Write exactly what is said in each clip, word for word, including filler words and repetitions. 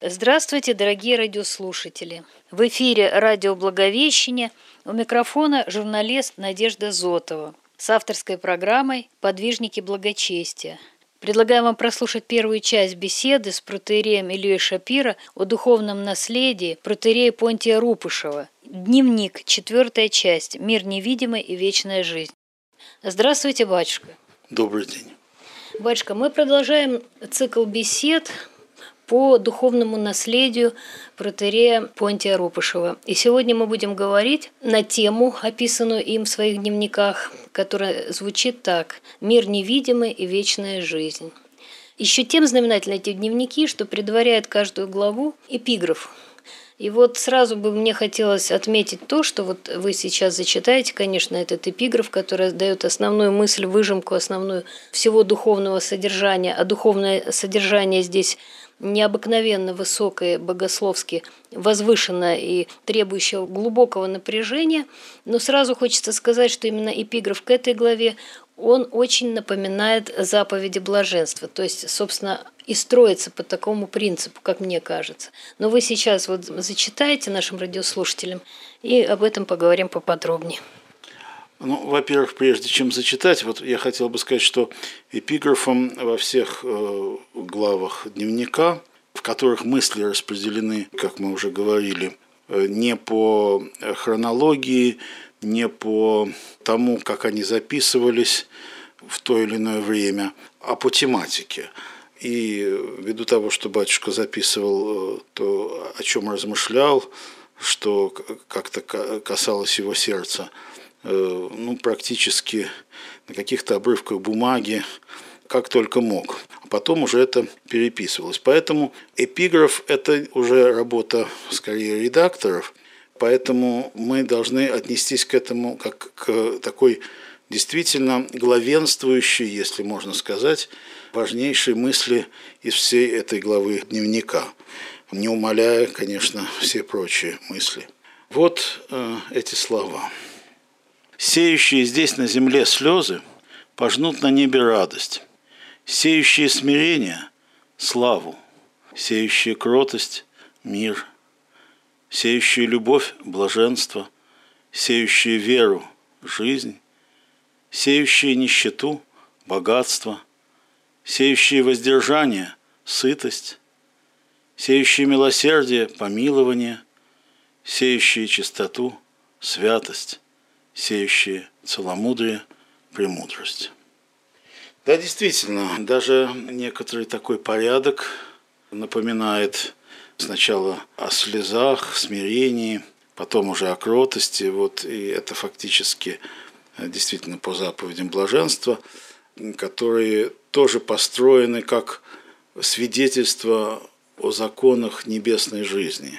Здравствуйте, дорогие радиослушатели! В эфире радио «Благовещение», у микрофона журналист Надежда Зотова с авторской программой «Подвижники благочестия». Предлагаем вам прослушать первую часть беседы с протоиереем Ильей Шапиро о духовном наследии протоиерея Понтия Рупышева. Дневник, четвертая часть «Мир невидимый и вечная жизнь». Здравствуйте, батюшка! Добрый день! Батюшка, мы продолжаем цикл бесед по духовному наследию протоиерея Понтия Рупышева. И сегодня мы будем говорить на тему, описанную им в своих дневниках, которая звучит так: «Мир невидимый и вечная жизнь». Еще тем знаменательны эти дневники, что предваряет каждую главу эпиграф. И вот сразу бы мне хотелось отметить то, что вот вы сейчас зачитаете, конечно, этот эпиграф, который дает основную мысль, выжимку основную всего духовного содержания. А духовное содержание здесь необыкновенно высокое, богословски возвышенное и требующее глубокого напряжения. Но сразу хочется сказать, что именно эпиграф к этой главе, он очень напоминает заповеди блаженства. То есть, собственно, и строится по такому принципу, как мне кажется. Но вы сейчас вот зачитаете нашим радиослушателям, и об этом поговорим поподробнее. Ну, во-первых, прежде чем зачитать, вот я хотел бы сказать, что эпиграфом во всех э, главах дневника, в которых мысли распределены, как мы уже говорили, э, не по хронологии, не по тому, как они записывались в то или иное время, а по тематике. И ввиду того, что батюшка записывал э, то, о чем размышлял, что как-то касалось его сердца, ну, практически на каких-то обрывках бумаги, как только мог. А потом уже это переписывалось. Поэтому эпиграф – это уже работа, скорее, редакторов. Поэтому мы должны отнестись к этому как к такой действительно главенствующей, если можно сказать, важнейшей мысли из всей этой главы дневника, не умаляя, конечно, все прочие мысли. Вот э, эти слова. «Сеющие здесь на земле слезы пожнут на небе радость, сеющие смирение – славу, сеющие кротость – мир, сеющие любовь – блаженство, сеющие веру – жизнь, сеющие нищету – богатство, сеющие воздержание – сытость, сеющие милосердие – помилование, сеющие чистоту – святость, сеющие целомудрие, премудрость». Да, действительно, даже некоторый такой порядок напоминает сначала о слезах, смирении, потом уже о кротости. Вот, и это фактически действительно по заповедям блаженства, которые тоже построены как свидетельство о законах небесной жизни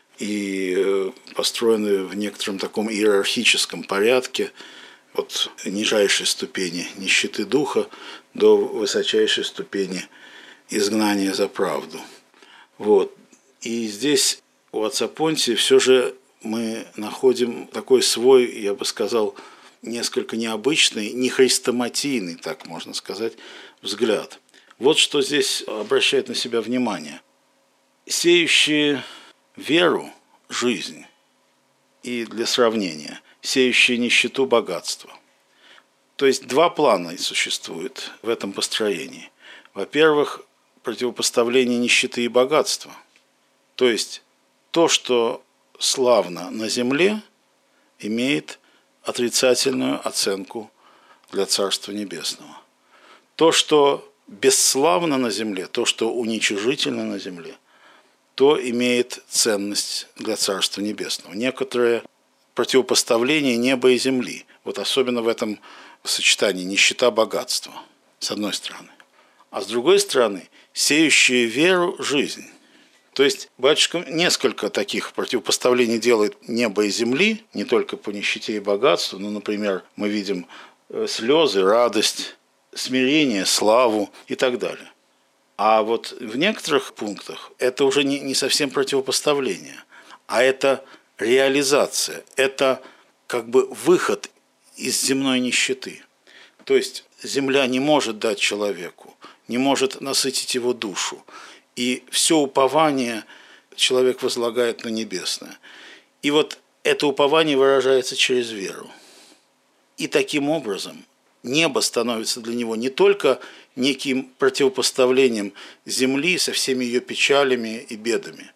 и построены в некотором таком иерархическом порядке от нижайшей ступени нищеты духа до высочайшей ступени изгнания за правду. Вот. И здесь у отца Понтия все же мы находим такой свой, я бы сказал, несколько необычный, не хрестоматийный, так можно сказать, взгляд. Вот что здесь обращает на себя внимание. Сеющие веру, жизнь, и для сравнения, сеющие нищету, богатство. То есть два плана существуют в этом построении. Во-первых, противопоставление нищеты и богатства. То есть то, что славно на земле, имеет отрицательную оценку для Царства Небесного. То, что бесславно на земле, то, что уничижительно на земле, то имеет ценность для Царства Небесного. Некоторое противопоставление неба и земли. Вот особенно в этом сочетании нищета, богатства, с одной стороны. А с другой стороны, сеющие веру, жизнь. То есть батюшка несколько таких противопоставлений делает неба и земли, не только по нищете и богатству, но, например, мы видим слезы, радость, смирение, славу и так далее. А вот в некоторых пунктах это уже не, не совсем противопоставление, а это реализация, это как бы выход из земной нищеты. То есть земля не может дать человеку, не может насытить его душу. И и все упование человек возлагает на небесное. И вот это упование выражается через веру. И таким образом небо становится для него не только неким противопоставлением земли со всеми ее печалями и бедами,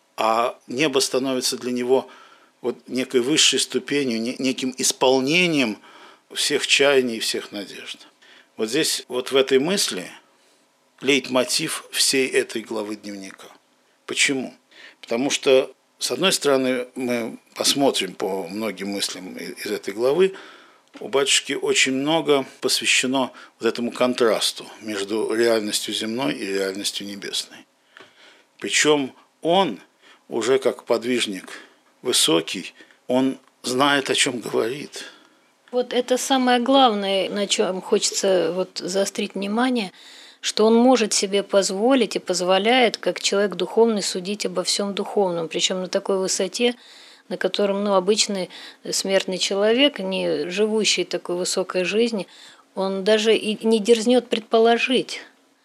а небо становится для него вот некой высшей ступенью, неким исполнением всех чаяний и всех надежд. Вот здесь, вот в этой мысли, лейтмотив всей этой главы дневника. Почему? Потому что, с одной стороны, мы посмотрим по многим мыслям из этой главы, у батюшки очень много посвящено вот этому контрасту между реальностью земной и реальностью небесной. Причем он, уже как подвижник высокий, он знает, о чем говорит. Вот это самое главное, на чем хочется вот заострить внимание, что он может себе позволить и позволяет, как человек духовный, судить обо всем духовном, причем на такой высоте, на котором ну, обычный смертный человек, не живущий такой высокой жизни, он даже и не дерзнет предположить.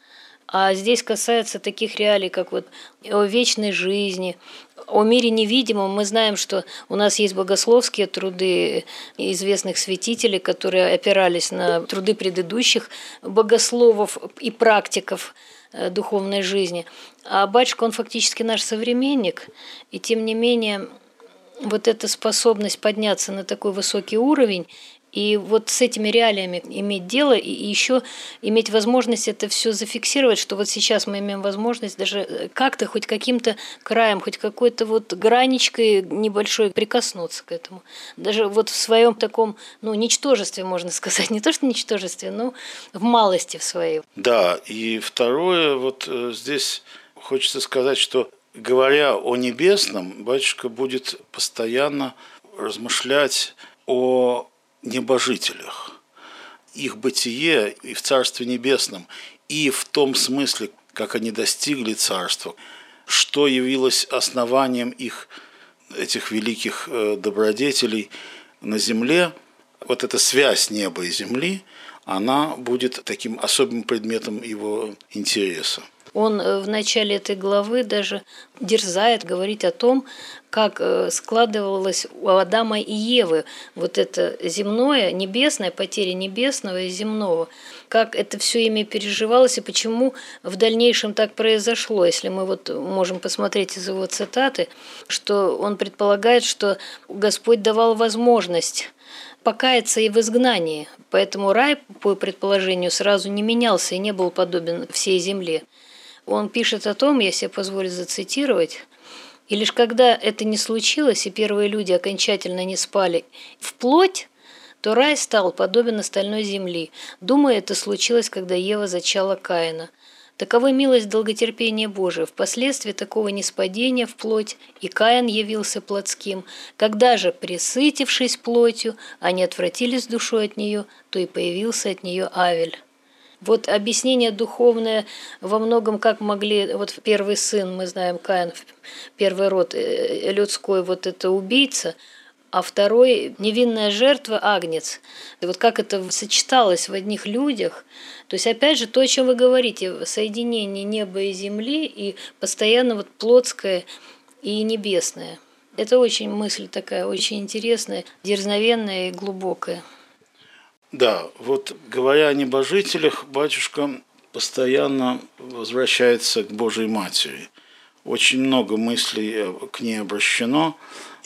А здесь касается таких реалий, как вот о вечной жизни, о мире невидимом. Мы знаем, что у нас есть богословские труды известных святителей, которые опирались на труды предыдущих богословов и практиков духовной жизни. А батюшка, он фактически наш современник, и тем не менее вот эта способность подняться на такой высокий уровень и вот с этими реалиями иметь дело, и еще иметь возможность это все зафиксировать, что вот сейчас мы имеем возможность даже как-то, хоть каким-то краем, хоть какой-то вот граничкой небольшой прикоснуться к этому. Даже вот в своем таком, ну, ничтожестве, можно сказать, не то что ничтожестве, но в малости в своей. Да, и второе, вот здесь хочется сказать, что говоря о небесном, батюшка будет постоянно размышлять о небожителях, их бытие и в Царстве Небесном, и в том смысле, как они достигли Царства, что явилось основанием их, этих великих добродетелей на земле. Вот эта связь неба и земли, она будет таким особым предметом его интереса. Он в начале этой главы даже дерзает говорить о том, как складывалось у Адама и Евы вот это земное, небесное, потеря небесного и земного, как это все ими переживалось и почему в дальнейшем так произошло. Если мы вот можем посмотреть из его цитаты, что он предполагает, что Господь давал возможность покаяться и в изгнании, поэтому рай, по предположению, сразу не менялся и не был подобен всей земле. Он пишет о том, я себе позволю зацитировать, «И лишь когда это не случилось, и первые люди окончательно не спали вплоть, то рай стал подобен остальной земли. Думаю, это случилось, когда Ева зачала Каина. Такова милость долготерпения Божия. Впоследствии такого ниспадения вплоть и Каин явился плотским. Когда же, пресытившись плотью, они отвратились душой от нее, то и появился от нее Авель». Вот объяснение духовное во многом, как могли, вот первый сын, мы знаем, Каин, первый род людской, вот это убийца, а второй невинная жертва, агнец. И вот как это сочеталось в одних людях. То есть, опять же, то, о чем вы говорите, соединение неба и земли, и постоянно вот плотское и небесное. Это очень мысль такая, очень интересная, дерзновенная и глубокая. Да, вот говоря о небожителях, батюшка постоянно возвращается к Божьей Матери. Очень много мыслей к ней обращено,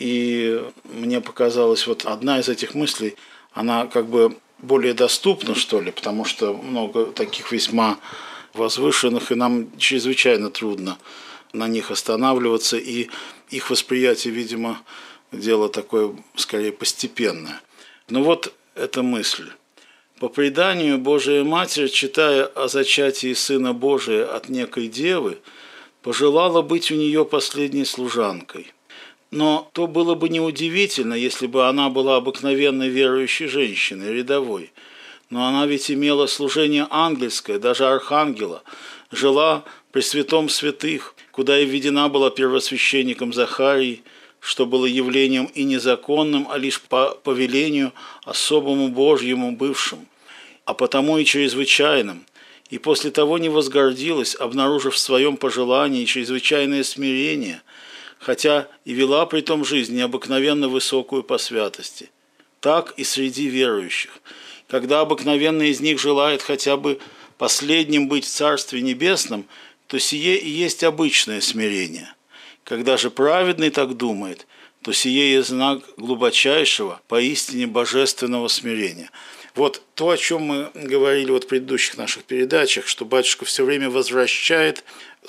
и мне показалось, вот одна из этих мыслей, она как бы более доступна, что ли, потому что много таких весьма возвышенных, и нам чрезвычайно трудно на них останавливаться, и их восприятие, видимо, дело такое скорее постепенное. Но вот эта мысль. По преданию, Божия Матерь, читая о зачатии Сына Божия от некой девы, пожелала быть у нее последней служанкой. Но то было бы неудивительно, если бы она была обыкновенной верующей женщиной, рядовой. Но она ведь имела служение ангельское, даже архангела, жила при святом святых, куда и введена была первосвященником Захарией, что было явлением и незаконным, а лишь по повелению особому Божьему бывшим, а потому и чрезвычайным, и после того не возгордилась, обнаружив в своем пожелании чрезвычайное смирение, хотя и вела при том жизнь необыкновенно высокую по святости. Так и среди верующих. Когда обыкновенно из них желает хотя бы последним быть в Царстве Небесном, то сие и есть обычное смирение. Когда же праведный так думает, то сие есть знак глубочайшего, поистине божественного смирения. Вот то, о чем мы говорили вот в предыдущих наших передачах, что батюшка все время возвращает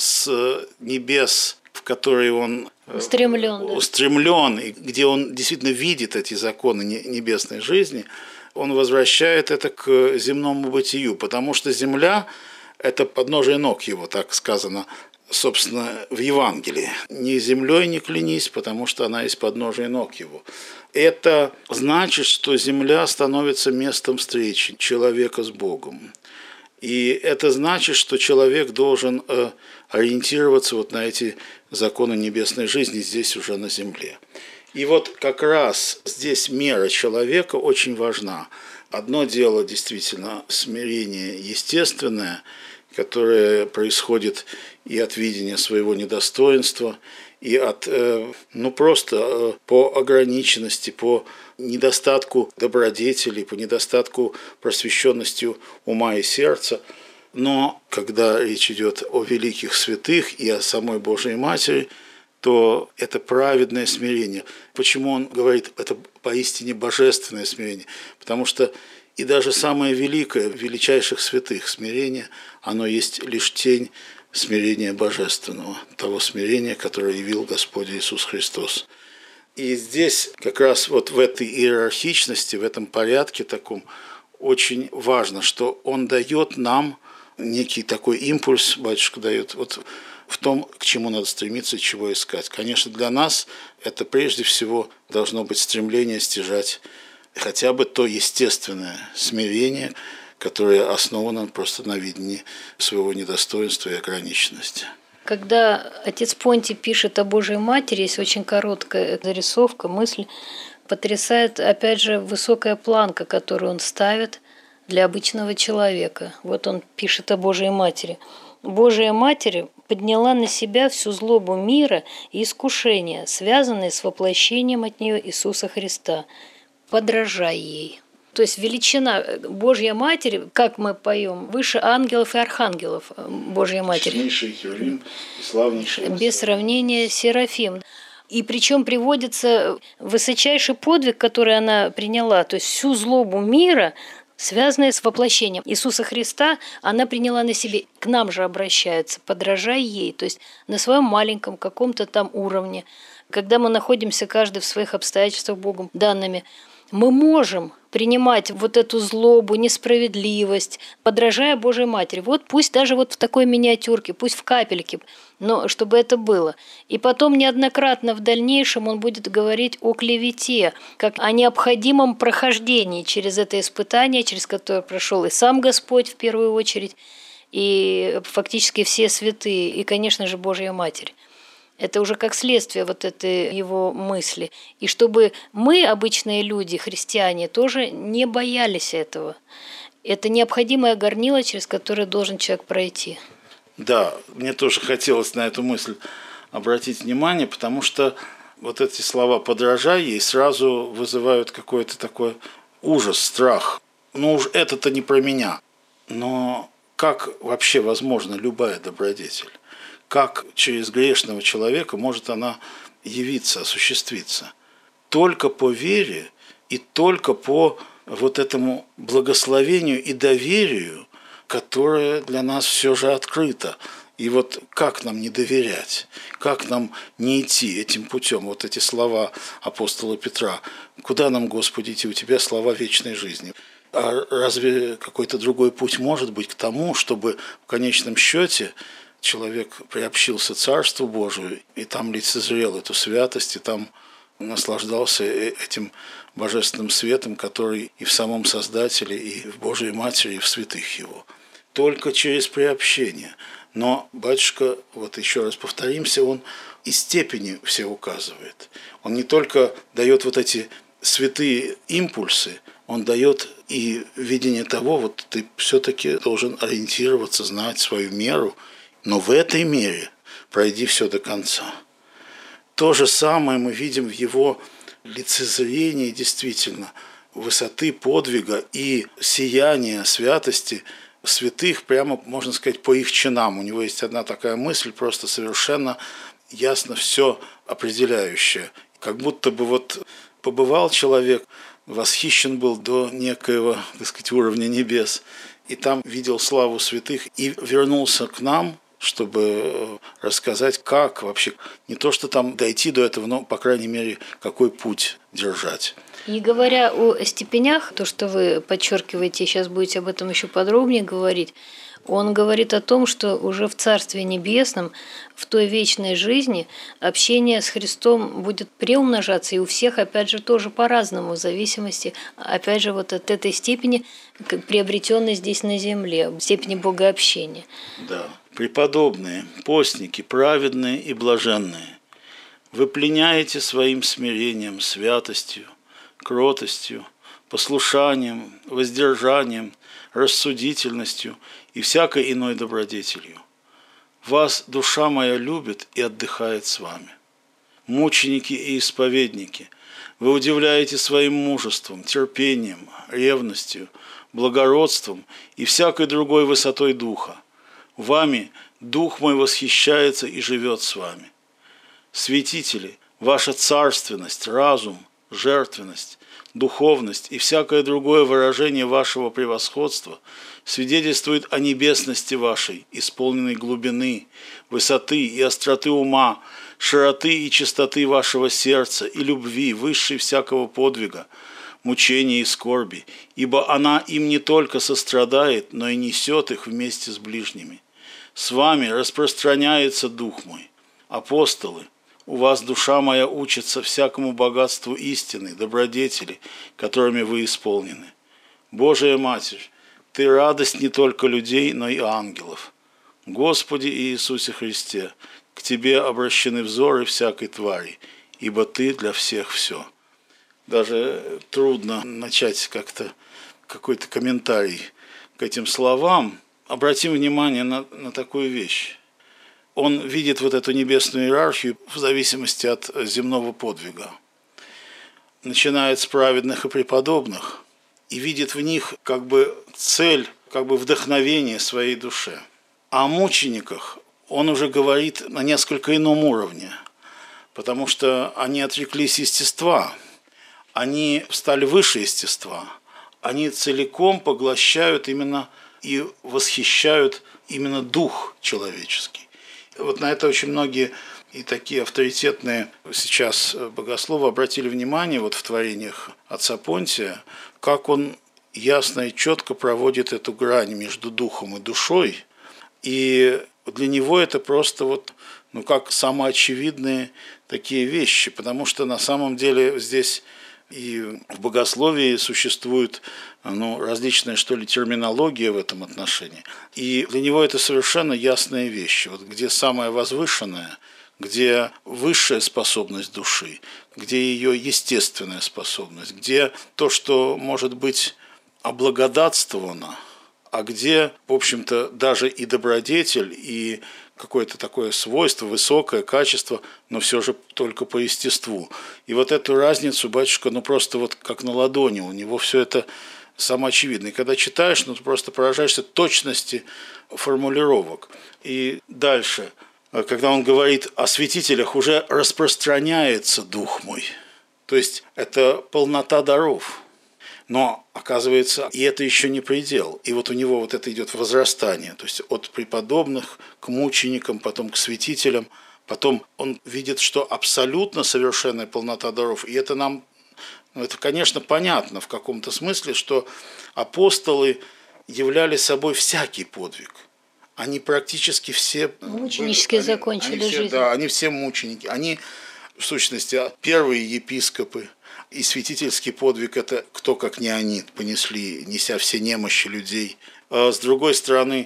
с небес, в которые он устремлен, да. устремлен, и где он действительно видит эти законы небесной жизни, он возвращает это к земному бытию, потому что земля – это подножие ног его, так сказано, собственно, в Евангелии. «Ни землей не клянись, потому что она есть подножие ног его». Это значит, что земля становится местом встречи человека с Богом. И это значит, что человек должен ориентироваться вот на эти законы небесной жизни здесь уже на земле. И вот как раз здесь мера человека очень важна. Одно дело действительно смирение естественное, которое происходит и от видения своего недостоинства, и от, ну просто по ограниченности, по недостатку добродетелей, по недостатку просвещенности ума и сердца. Но когда речь идет о великих святых и о самой Божией Матери, то это праведное смирение. Почему он говорит, это поистине божественное смирение? Потому что и даже самое великое, величайших святых смирение, оно есть лишь тень смирения божественного, того смирения, которое явил Господь Иисус Христос. И здесь как раз вот в этой иерархичности, в этом порядке таком очень важно, что он дает нам некий такой импульс, батюшка дает, вот в том, к чему надо стремиться, чего искать. Конечно, для нас это прежде всего должно быть стремление стяжать хотя бы то естественное смирение, которое основано просто на видении своего недостоинства и ограниченности. Когда отец Понтий пишет о Божьей Матери, есть очень короткая зарисовка, мысль, потрясает, опять же, высокая планка, которую он ставит для обычного человека. Вот он пишет о Божьей Матери. «Божия Матерь подняла на себя всю злобу мира и искушения, связанные с воплощением от нее Иисуса Христа. Подражай ей». То есть величина Божья Матерь, как мы поем, выше ангелов и архангелов Божья Матерь. Честнейший Херувим и славнейший. Без сравнения Серафим. И причем приводится высочайший подвиг, который она приняла, то есть всю злобу мира, связанная с воплощением Иисуса Христа, она приняла на себе, к нам же обращается, подражай ей, то есть на своем маленьком каком-то там уровне. Когда мы находимся каждый в своих обстоятельствах Богом данными, мы можем принимать вот эту злобу, несправедливость, подражая Божьей Матери. Вот пусть даже вот в такой миниатюрке, пусть в капельке, но чтобы это было. И потом неоднократно в дальнейшем он будет говорить о клевете, как о необходимом прохождении через это испытание, через которое прошел и сам Господь в первую очередь, и фактически все святые, и, конечно же, Божья Матерь. Это уже как следствие вот этой его мысли. И чтобы мы, обычные люди, христиане, тоже не боялись этого. Это необходимое горнило, через которое должен человек пройти. Да, мне тоже хотелось на эту мысль обратить внимание, потому что вот эти слова «подражай ей» сразу вызывают какой-то такой ужас, страх. Ну уж это-то не про меня. Но как вообще возможна любая добродетель? Как через грешного человека может она явиться, осуществиться? Только по вере и только по вот этому благословению и доверию, которое для нас все же открыто. И вот как нам не доверять, как нам не идти этим путем? Вот эти слова апостола Петра. Куда нам, Господи, идти? У Тебя слова вечной жизни. А разве какой-то другой путь может быть к тому, чтобы в конечном счете человек приобщился Царству Божию, и там лицезрел эту святость, и там наслаждался этим божественным светом, который и в самом Создателе, и в Божьей Матери, и в святых Его. Только через приобщение. Но батюшка, вот еще раз повторимся, он и степени все указывает. Он не только дает вот эти святые импульсы, он дает и видение того, вот ты все-таки должен ориентироваться, знать свою меру, но в этой мере пройди все до конца. То же самое мы видим в его лицезрении действительно высоты подвига и сияния святости святых, прямо, можно сказать, по их чинам. У него есть одна такая мысль, просто совершенно ясно все определяющая. Как будто бы вот побывал человек, восхищен был до некоего, так сказать, уровня небес, и там видел славу святых, и вернулся к нам, чтобы рассказать, как вообще, не то что там дойти до этого, но, по крайней мере, какой путь держать. И говоря о степенях, то, что вы подчеркиваете, сейчас будете об этом еще подробнее говорить, он говорит о том, что уже в Царстве Небесном, в той вечной жизни, общение с Христом будет преумножаться, и у всех, опять же, тоже по-разному, в зависимости, опять же, вот от этой степени, приобретенной здесь на земле, степени богообщения. Да. Преподобные, постники, праведные и блаженные, вы пленяете своим смирением, святостью, кротостью, послушанием, воздержанием, рассудительностью и всякой иной добродетелью. Вас душа моя любит и отдыхает с вами. Мученики и исповедники, вы удивляете своим мужеством, терпением, ревностью, благородством и всякой другой высотой духа. Вами Дух мой восхищается и живет с вами. Святители, ваша царственность, разум, жертвенность, духовность и всякое другое выражение вашего превосходства свидетельствует о небесности вашей, исполненной глубины, высоты и остроты ума, широты и чистоты вашего сердца и любви, высшей всякого подвига, мучения и скорби, ибо она им не только сострадает, но и несет их вместе с ближними. С вами распространяется Дух мой. Апостолы, у вас душа моя учится всякому богатству истины, добродетели, которыми вы исполнены. Божия Матерь, ты радость не только людей, но и ангелов. Господи Иисусе Христе, к Тебе обращены взоры всякой твари, ибо Ты для всех все. Даже трудно начать как-то какой-то комментарий к этим словам. Обратим внимание на, на такую вещь. Он видит вот эту небесную иерархию в зависимости от земного подвига. Начинает с праведных и преподобных и видит в них как бы цель, как бы вдохновение своей душе. А о мучениках он уже говорит на несколько ином уровне, потому что они отреклись естества, они стали выше естества, они целиком поглощают именно и восхищают именно дух человеческий. Вот на это очень многие и такие авторитетные сейчас богословы обратили внимание вот в творениях отца Понтия, как он ясно и четко проводит эту грань между духом и душой. И для него это просто вот, ну, как самоочевидные такие вещи, потому что на самом деле здесь и в богословии существует, ну, различная, что ли, терминология в этом отношении. И для него это совершенно ясные вещи. Вот где самое возвышенное, где высшая способность души, где ее естественная способность, где то, что может быть облагодатствовано, а где, в общем-то, даже и добродетель, и какое-то такое свойство, высокое качество, но все же только по естеству. И вот эту разницу батюшка, ну просто вот как на ладони, у него все это самоочевидно. И когда читаешь, ну ты просто поражаешься точности формулировок. И дальше, когда он говорит о святителях, уже распространяется Дух мой. То есть это полнота даров. Но, оказывается, и это еще не предел. И вот у него вот это идет возрастание. То есть от преподобных к мученикам, потом к святителям. Потом он видит, что абсолютно совершенная полнота даров. И это нам, ну, это, конечно, понятно в каком-то смысле, что апостолы являли собой всякий подвиг. Они практически все... Мученически были, закончили они, они все, жизнь. Да, они все мученики. Они, в сущности, первые епископы. И святительский подвиг – это кто, как не они, понесли, неся все немощи людей. А с другой стороны,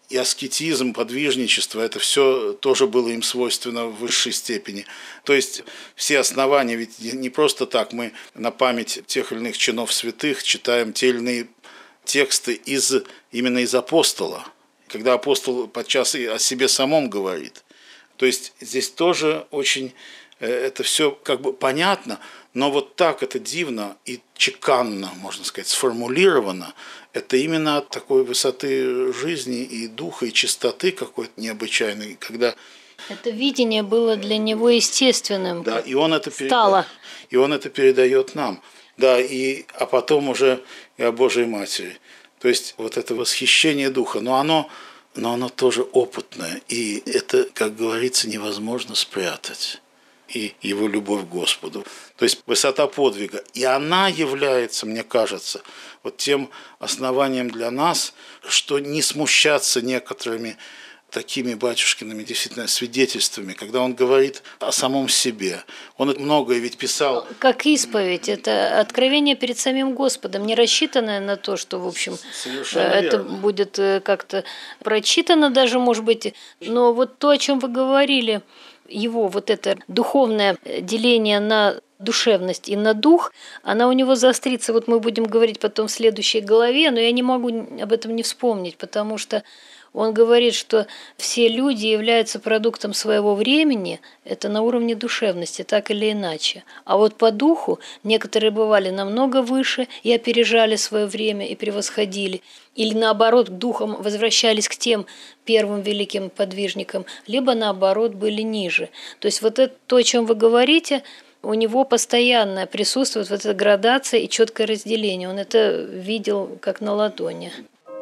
и аскетизм, подвижничество, это все тоже было им свойственно в высшей степени. То есть все основания, ведь не просто так мы на память тех или иных чинов святых читаем те или иные тексты из, именно из апостола, когда апостол подчас и о себе самом говорит. То есть здесь тоже очень это все как бы понятно, но вот так это дивно и чеканно, можно сказать, сформулировано, это именно от такой высоты жизни и духа, и чистоты какой-то необычайной, когда... Это видение было для него естественным. Да, и он это, стало. Переда... и он это передает нам. Да, и... а потом уже и о Божьей Матери. То есть вот это восхищение духа, но оно, но оно тоже опытное, и это, как говорится, невозможно спрятать. И его любовь к Господу. То есть высота подвига. И она является, мне кажется, вот тем основанием для нас, что не смущаться некоторыми такими батюшкиными действительно свидетельствами, когда он говорит о самом себе. Он многое ведь писал. Как исповедь, это откровение перед самим Господом, не рассчитанное на то, что, в общем, Совершенно это верно. будет как-то прочитано даже, может быть, но вот то, о чем вы говорили, его вот это духовное деление на душевность и на дух, она у него заострится. Вот мы будем говорить потом в следующей главе, но я не могу об этом не вспомнить, потому что он говорит, что все люди являются продуктом своего времени, это на уровне душевности, так или иначе. А вот по духу некоторые бывали намного выше и опережали свое время и превосходили. Или наоборот, духом возвращались к тем первым великим подвижникам, либо наоборот были ниже. То есть вот это то, о чем вы говорите, у него постоянно присутствует вот эта градация и четкое разделение. Он это видел как на ладони.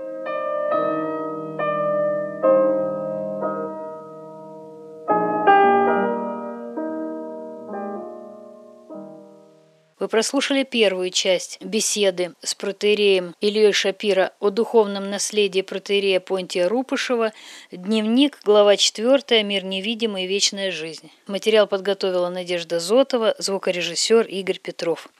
Вы прослушали первую часть беседы с протоиереем Ильей Шапира о духовном наследии протоиерея Понтия Рупышева, дневник, глава четвёртая, «Мир невидимый и вечная жизнь». Материал подготовила Надежда Зотова, звукорежиссер Игорь Петров.